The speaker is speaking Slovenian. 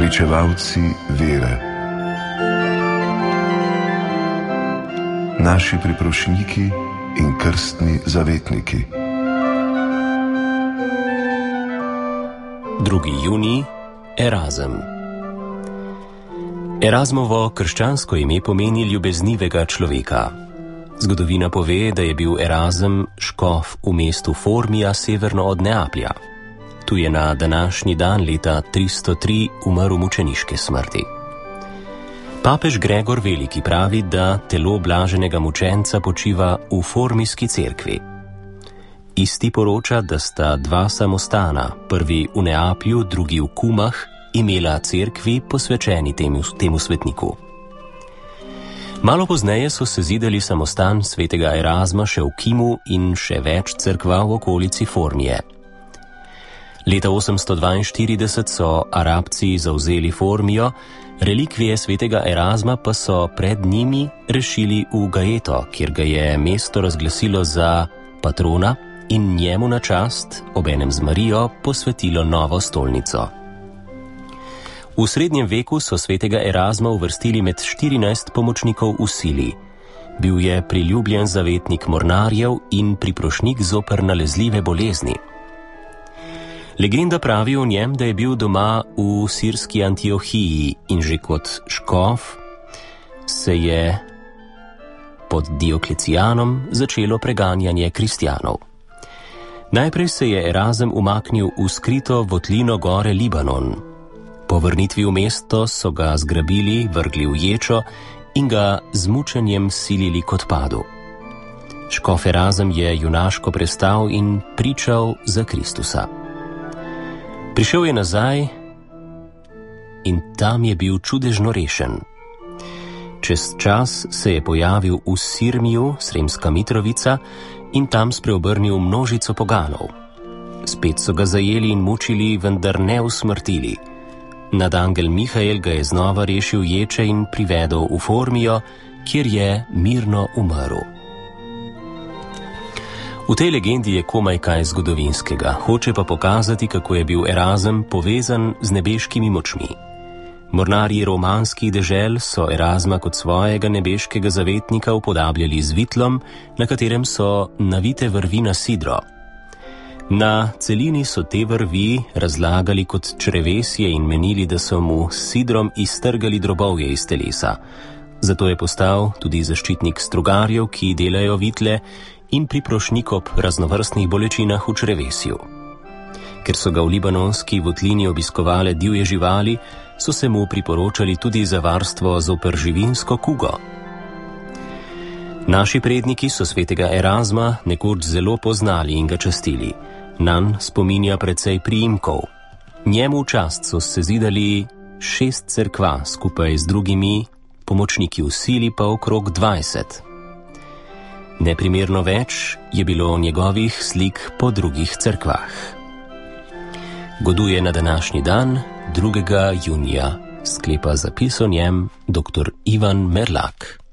pričevalci vere, naši priprošniki in krstni zavetniki. 2. junij, Erazem. Erazmovo krščansko ime pomeni ljubeznivega človeka. Zgodovina pove, da je bil Erazem škof v mestu Formija severno od Neaplja. Tu je na današnji dan leta 303 umrl mučeniške smrti. Papež Gregor Veliki pravi, da telo blaženega mučenca počiva v Formijski cerkvi. Isti poroča, da sta dva samostana, prvi v Neaplju, drugi v Kumah, imela cerkvi posvečeni temu svetniku. Malo pozneje so sezidali samostan svetega Erazma še v Kimu in še več cerkva v okolici Formije. Leta 842 so Arabci zavzeli Formijo, relikvije svetega Erazma pa so pred njimi rešili v Gaeto, kjer ga je mesto razglasilo za patrona in njemu na čast, obenem z Marijo, posvetilo novo stolnico. V srednjem veku so svetega Erazma uvrstili med 14 pomočnikov v sili. Bil je priljubljen zavetnik mornarjev in priprošnik zoper nalezljive bolezni. Legenda pravi o njem, da je bil doma v sirski Antiohiji in že kot škof se je pod Dioklecijanom začelo preganjanje kristjanov. Najprej se je Erazem umaknil v skrito votlino gore Libanon. Po vrnitvi v mesto so ga zgrabili, vrgli v ječo in ga z mučenjem silili k odpadu. Škof Erazem je junaško prestal in pričal za Kristusa. Prišel je nazaj in tam je bil čudežno rešen. Čez čas se je pojavil v Sirmiju, Sremska Mitrovica, in tam spreobrnil množico poganov. Spet so ga zajeli in mučili, vendar ne usmrtili. Nadangel Mihael ga je znova rešil ječe in privedel v Formijo, kjer je mirno umrl. V tej legendi je komaj kaj zgodovinskega, hoče pa pokazati, kako je bil Erazem povezan z nebeškimi močmi. Mornarji romanskih dežel so Erazma kot svojega nebeškega zavetnika upodabljali z vitlom, na katerem so navite vrvi na sidro. Na celini so te vrvi razlagali kot črevesje in menili, da so mu s sidrom iztrgali drobovje iz telesa. Zato je postal tudi zaščitnik strugarjev, ki delajo vitle, in priprošnik ob raznovrstnih bolečinah v črevesju. Ker so ga v libanonski votlini obiskovale divje živali, so se mu priporočali tudi za varstvo zoper živinsko kugo. Naši predniki so svetega Erazma nekoč zelo poznali in ga častili. Nanj spominja precej priimkov. Njemu v čast so sezidali 6 cerkva, skupaj z drugimi pomočniki v sili pa okrog 20. Neprimerno več je bilo njegovih slik po drugih cerkvah. Goduje na današnji dan, 2. junija, sklepa zapis o njem dr. Ivan Merlak.